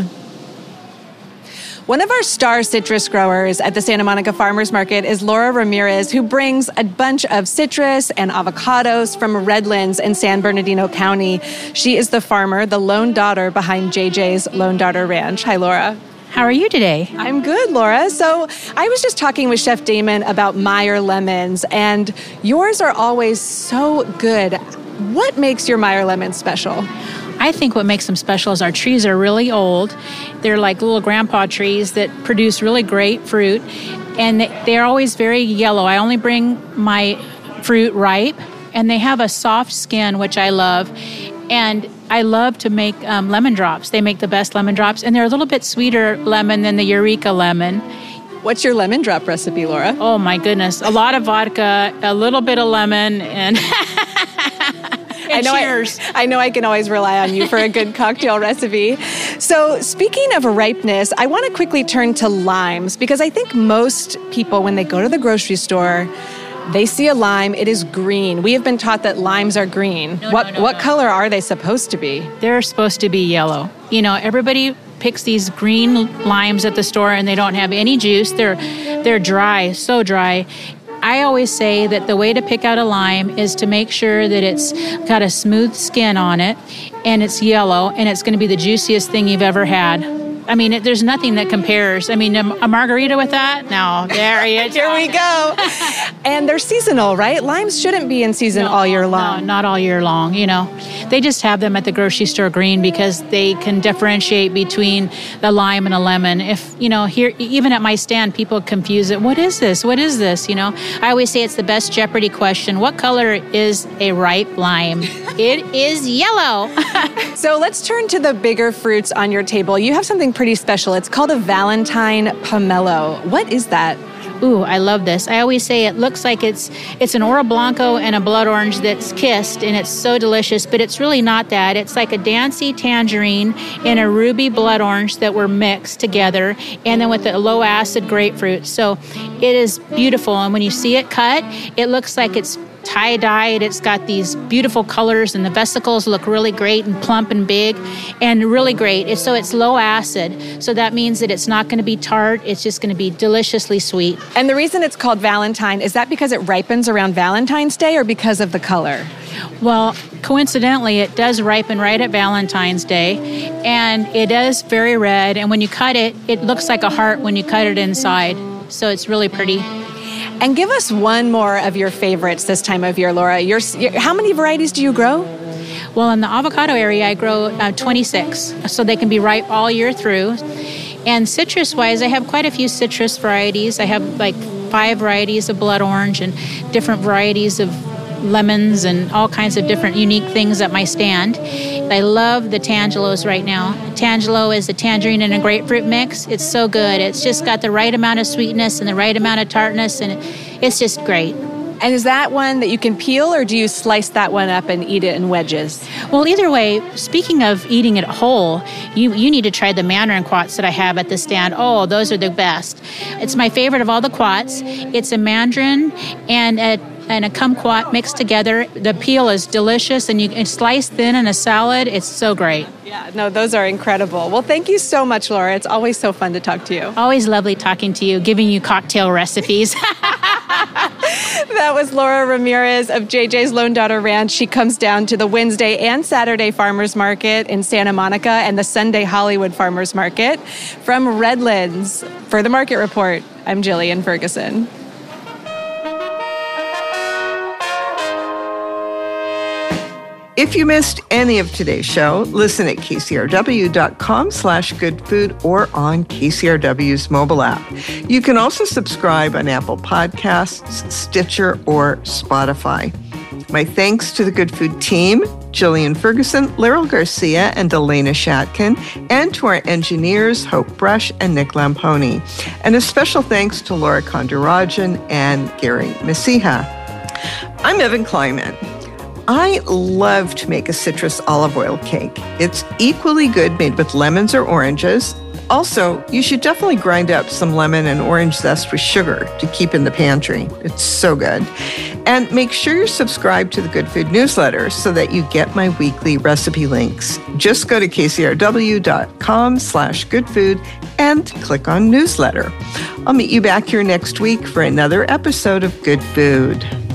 One of our star citrus growers at the Santa Monica Farmers Market is Laura Ramirez, who brings a bunch of citrus and avocados from Redlands in San Bernardino County. She is the farmer, the lone daughter behind J J's Lone Daughter Ranch. Hi, Laura. How are you today? I'm good, Laura. So I was just talking with Chef Damon about Meyer lemons, and yours are always so good. What makes your Meyer lemons special? I think what makes them special is our trees are really old. They're like little grandpa trees that produce really great fruit, and they're always very yellow. I only bring my fruit ripe, and they have a soft skin, which I love. And I love to make um, lemon drops. They make the best lemon drops, and they're a little bit sweeter lemon than the Eureka lemon. What's your lemon drop recipe, Laura? Oh, my goodness. A lot of vodka, a little bit of lemon, and... I know cheers. I, I know I can always rely on you for a good cocktail recipe. So speaking of ripeness, I want to quickly turn to limes, because I think most people, when they go to the grocery store, they see a lime, it is green. We have been taught that limes are green. No, what no, no, what no. color are they supposed to be? They're supposed to be yellow. You know, everybody picks these green limes at the store, and they don't have any juice. They're they're dry, so dry. I always say that the way to pick out a lime is to make sure that it's got a smooth skin on it, and it's yellow, and it's going to be the juiciest thing you've ever had. I mean, it, there's nothing that compares. I mean, a, a margarita with that? No, there you Here we go. And they're seasonal, right? Limes shouldn't be in season no, all year long. No, not all year long, you know. They just have them at the grocery store green because they can differentiate between the lime and a lemon. If, you know, here, even at my stand, people confuse it. What is this? What is this? You know, I always say it's the best Jeopardy question. What color is a ripe lime? It is yellow. So let's turn to the bigger fruits on your table. You have something pretty special. It's called a Valentine pomelo. What is that? Ooh, I love this. I always say it looks like it's it's an Oro Blanco and a blood orange that's kissed, and it's so delicious, but it's really not that. It's like a Dancy tangerine and a ruby blood orange that were mixed together, and then with a low acid grapefruit. So it is beautiful, and when you see it cut, it looks like it's tie-dyed. It's got these beautiful colors, and the vesicles look really great and plump and big and really great. It's, so it's low acid. So that means that it's not going to be tart. It's just going to be deliciously sweet. And the reason it's called Valentine, is that because it ripens around Valentine's Day or because of the color? Well, coincidentally, it does ripen right at Valentine's Day, and it is very red. And when you cut it, it looks like a heart when you cut it inside. So it's really pretty. And give us one more of your favorites this time of year, Laura. Your, your, how many varieties do you grow? Well, in the avocado area, I grow uh, twenty-six, so they can be ripe all year through. And citrus-wise, I have quite a few citrus varieties. I have like five varieties of blood orange and different varieties of lemons and all kinds of different unique things at my stand. I love the Tangelos right now. Tangelo is a tangerine and a grapefruit mix. It's so good. It's just got the right amount of sweetness and the right amount of tartness, and it's just great. And is that one that you can peel, or do you slice that one up and eat it in wedges? Well, either way, speaking of eating it whole, you, you need to try the mandarin quats that I have at the stand. Oh, those are the best. It's my favorite of all the quats. It's a mandarin and a and a kumquat mixed together. The peel is delicious, and you can slice thin in a salad. It's so great. Yeah, no, those are incredible. Well, thank you so much, Laura. It's always so fun to talk to you. Always lovely talking to you, giving you cocktail recipes. That was Laura Ramirez of J J's Lone Daughter Ranch. She comes down to the Wednesday and Saturday Farmers Market in Santa Monica and the Sunday Hollywood Farmers Market. From Redlands, for the Market Report, I'm Jillian Ferguson. If you missed any of today's show, listen at kcrw.com slash goodfood or on K C R W's mobile app. You can also subscribe on Apple Podcasts, Stitcher, or Spotify. My thanks to the Good Food team, Jillian Ferguson, Laryl Garcia, and Elena Shatkin, and to our engineers, Hope Brush and Nick Lamponi. And a special thanks to Laura Kondarajan and Gary Messija. I'm Evan Kleiman. I love to make a citrus olive oil cake. It's equally good made with lemons or oranges. Also, you should definitely grind up some lemon and orange zest with sugar to keep in the pantry. It's so good. And make sure you're subscribed to the Good Food newsletter so that you get my weekly recipe links. Just go to kcrw.com slash goodfood and click on newsletter. I'll meet you back here next week for another episode of Good Food.